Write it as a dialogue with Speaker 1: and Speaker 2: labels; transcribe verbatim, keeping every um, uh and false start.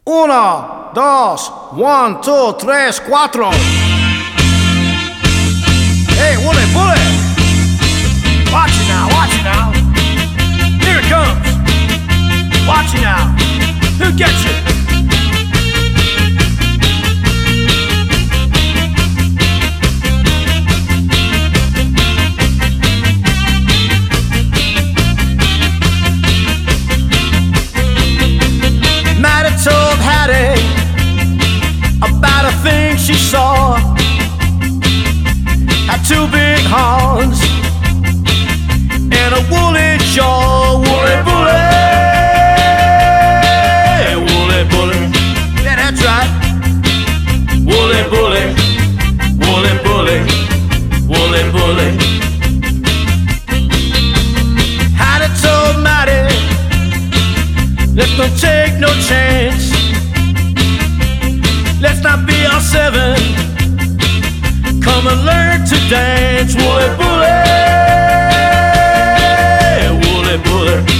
Speaker 1: Uno, dos, one, two, tres, cuatro. Hey, Wooly Bully. Watch it now, watch it now. Here it comes. Watch it now. Who gets you? Told Hattie about a thing she saw. Had two big horns and a woolly jaw. Wooly Bully, Wooly Bully, yeah, that's right. Wooly Bully, Wooly Bully, Wooly Bully. Hattie told Matty, let's not take no chance. Let's not be our seven. Come and learn to dance. Wooly Bully, Wooly Bully.